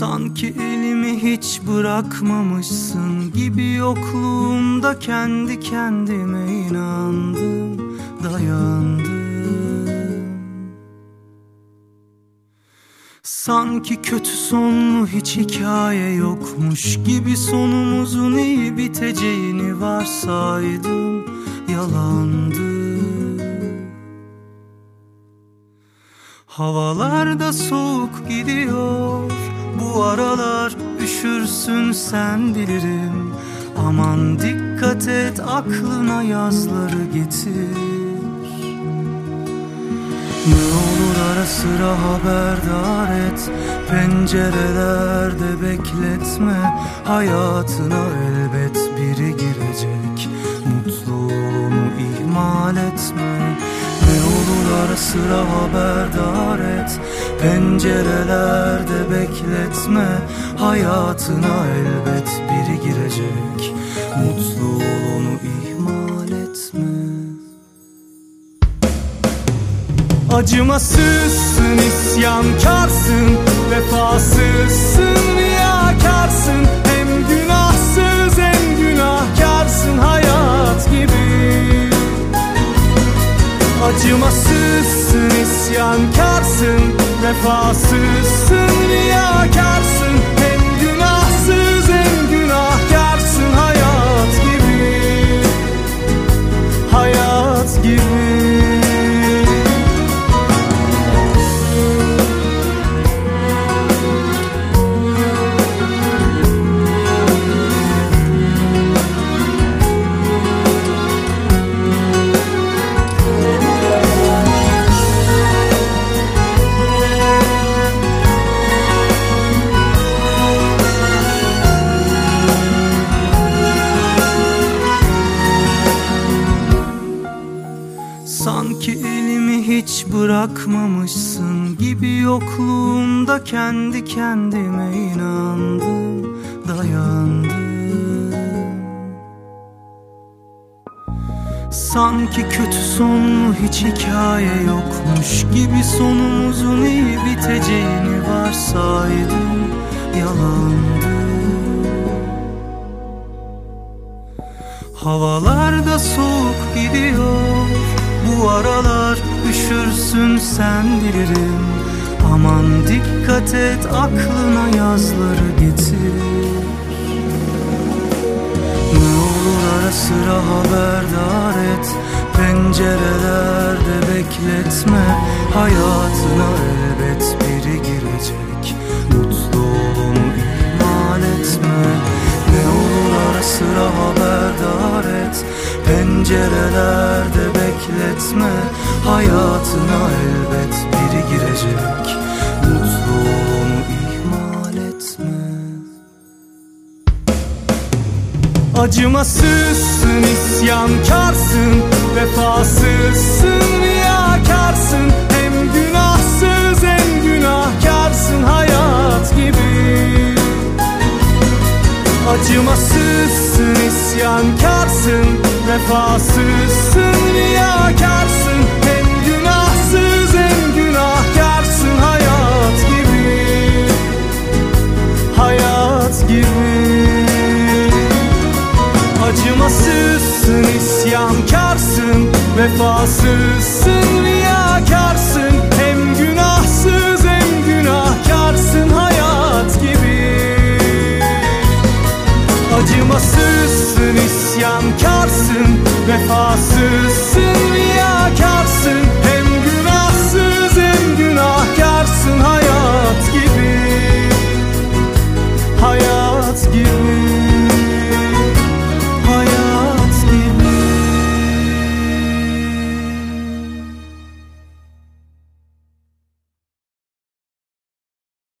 Sanki elimi hiç bırakmamışsın gibi yokluğumda kendi kendime inandım, dayandım. Sanki kötü sonlu hiç hikaye yokmuş gibi sonumuzun iyi biteceğini varsaydım, yalandı. Havalarda soğuk gidiyor bu aralar, üşürsün sen bilirim. Aman dikkat et, aklına yazları getir. Ne olur ara sıra haberdar et, pencerelerde bekletme. Hayatına elbet biri girecek, mutluluğunu ihmal etme. Ne olur ara sıra haberdar et, pencerelerde bekletme. Hayatına elbet biri girecek, mutluluğunu ihmal etme. Acımasızsın, isyankarsın, vefasızsın, riyakarsın. Hem günahsız hem günahkarsın hayat gibi. Acımasızsın, isyankarsın, vefasızsın, riyakarsın. Hem günahsız hem günahkarsın hayat gibi. Hayat gibi. Sanki elimi hiç bırakmamışsın gibi yokluğumda kendi kendime inandım, dayandım. Sanki kötü sonlu hiç hikaye yokmuş gibi sonumuzun iyi biteceğini varsaydım, yalandı. Havalarda soğuk gidiyor bu aralar, üşürsün sen bilirim. Aman dikkat et, aklına yazları getir. Ne olur ara sıra haberdar et, pencerelerde bekletme. Hayatına elbet biri girecek, mutluluğunu ihmal etme. Ne olur ara sıra haberdar et, pencerelerde bekletme. Hayatına elbet biri girecek, mutluluğunu ihmal etme. Acımasızsın, isyankarsın, vefasızsın, riyakarsın. Hem günahsız hem günahkarsın hayat gibi. Acımasızsın, isyankarsın, vefasızsın, riyakarsın. Hem günahsız hem günahkarsın hayat gibi. Hayat gibi. Acımasızsın, isyankarsın, vefasızsın, riyakarsın. Hem günahsız hem günahkarsın hayat gibi. Acımasızsın, isyankarsın, vefasızsın, riyakarsın. Hem günahsız hem günahkarsın hayat.